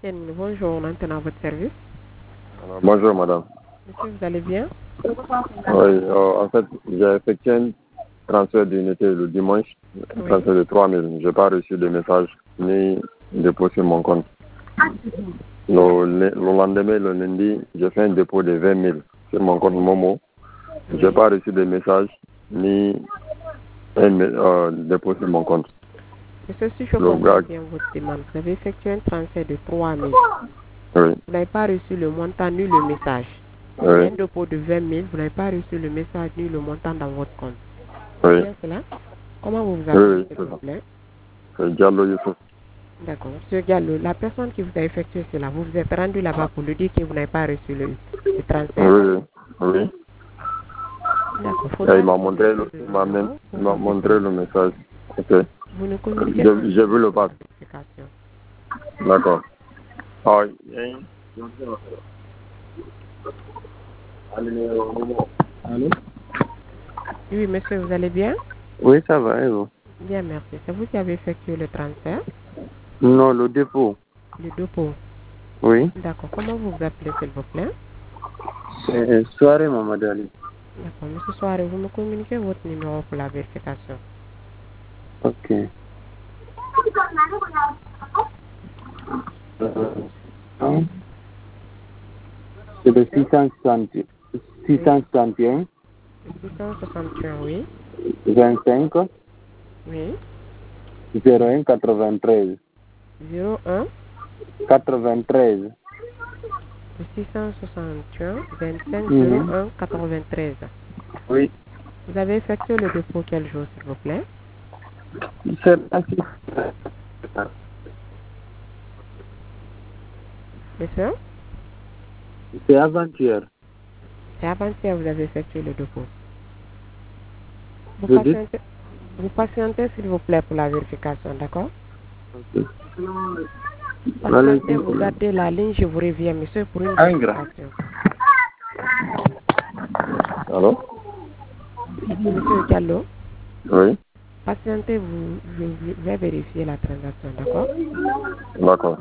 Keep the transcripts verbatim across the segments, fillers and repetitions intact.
Bonjour, maintenant à votre service. Alors, bonjour madame. Monsieur, vous allez bien? Oui, euh, en fait, j'ai effectué un transfert d'unité le dimanche, un Oui. transfert de trois mille. Je n'ai pas reçu de message ni dépôt sur mon compte. Le, le, le lendemain, le lundi, j'ai fait un dépôt de vingt mille sur mon compte Momo. Je n'ai pas reçu de message ni un euh, dépôt sur mon compte. Monsieur, si je Le comprends gars- bien votre demande, vous avez effectué un transfert de trois mille. Oui, Vous n'avez pas reçu le montant ni le message. oui, Un dépôt de vingt mille, vous n'avez pas reçu le message ni le montant dans votre compte. C'est oui, bien cela? Comment vous vous oui, appelez, oui, s'il c'est vous ça. plaît? C'est Diallo Youssouf. D'accord. Monsieur Diallo, la personne qui vous a effectué cela, vous vous êtes rendu là-bas pour lui dire que vous n'avez pas reçu le, le transfert. Oui, oui. D'accord. Et Faudra il m'a nous montré, communiquer le, le il m'a même, numéro pour il m'a vous montré le déposer. message. Ok. Vous ne communiquez J'ai pas le j'ai vu le numéro pass. de vérification. D'accord. Ah, oui. Allô? Oui, monsieur, vous allez bien? Oui, ça va, et vous? Bien, merci. C'est vous qui avez effectué le transfert, Non, le dépôt. le dépôt. Oui. D'accord. Comment vous vous appelez, s'il vous plaît? C'est soirée, Mamadou Ali. D'accord. Monsieur Soare, vous me communiquez votre numéro pour la vérification. Ok. Euh, hein? C'est le six cent soixante, six cent soixante et un, six cent soixante et un, oui. vingt-cinq, Oui. zéro un, quatre-vingt-treize. zéro un, quatre-vingt-treize. six cent soixante et un, vingt-cinq, zéro Mhm. un, quatre-vingt-treize. Oui. Vous avez effectué le dépôt quel jour, s'il vous plaît? C'est ainsi. Monsieur? C'est avant-hier. C'est avant-hier vous avez effectué le dépôt. Vous Je dis? patientez, vous patientez, s'il vous plaît, pour la vérification, d'accord? Ok. Patientez, vous gardez la ligne, je vous reviens, monsieur, pour une Ingra. vérification. Allô? Monsieur Diallo, Oui. patientez, vous, je je vais vérifier la transaction, d'accord? D'accord.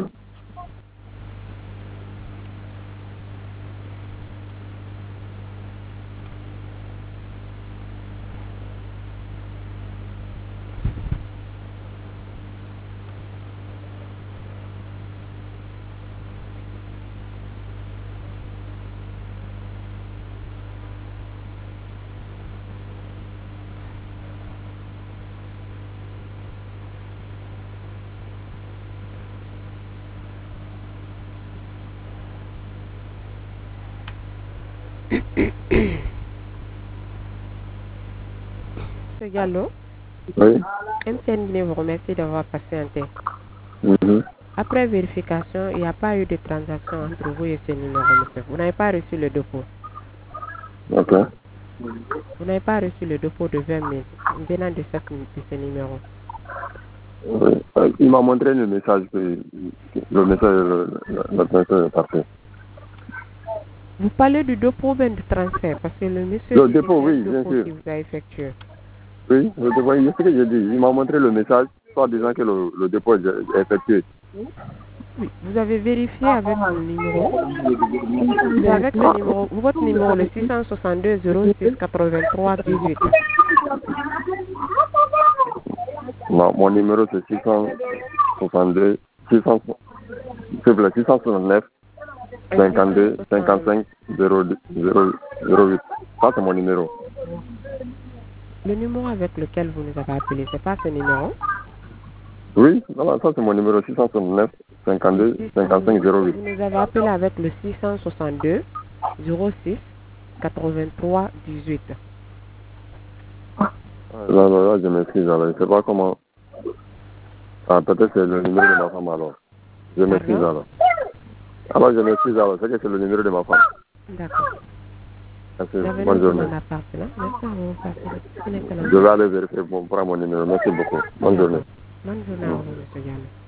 Monsieur Diallo, Oui. M T N vous remercie d'avoir patienté. Mhm. Après vérification, il n'y a pas eu de transaction entre vous et ce numéro, monsieur. Vous n'avez pas reçu le dépôt. Ok. Vous n'avez pas reçu le dépôt de vingt mille venant de, cette, de ce numéro. Oui. Euh, Il m'a montré le message que le message, le, le, le transfert est parfait. Vous parlez du dépôt ou bien du transfert, parce que le monsieur Le dit que dépôt, c'est un oui, bien dépôt sûr. qui vous a effectué. Oui, le dépôt, c'est ce que j'ai dit. Il m'a montré le message, soit disant que le, le dépôt est est effectué. Oui, vous avez vérifié avec le numéro. C'est avec le numéro, votre numéro, le six cent soixante-deux zéro six quatre-vingt-trois dix-huit. Non, mon numéro c'est six cent soixante-deux, six cents, s'il vous plaît, six cent soixante-neuf, cinquante-deux, cinquante-cinq, zéro huit. Ça c'est mon numéro. Le numéro avec lequel vous nous avez appelé, c'est pas ce numéro? Oui, non, non, ça c'est mon numéro six cent soixante-neuf, Le cinquante-deux, six cents, cinquante-cinq, zéro huit. vous nous avez appelé avec le six cent soixante-deux zéro six quatre-vingt-trois dix-huit. Non, non, là je m'excuse alors, je ne sais pas comment. Ah, peut-être c'est le numéro de ma femme alors. Je m'excuse Pardon? alors. Alors je m'excuse alors, c'est que c'est le numéro de ma femme. D'accord. Merci, L'avenir bonne vous journée. en appartient. Merci à vous. Passez une excellente Je vais journée. aller vérifier pour prendre mon numéro. Merci beaucoup. Bonne journée. D'accord. Bonne journée à Mm. vous, monsieur Diallo.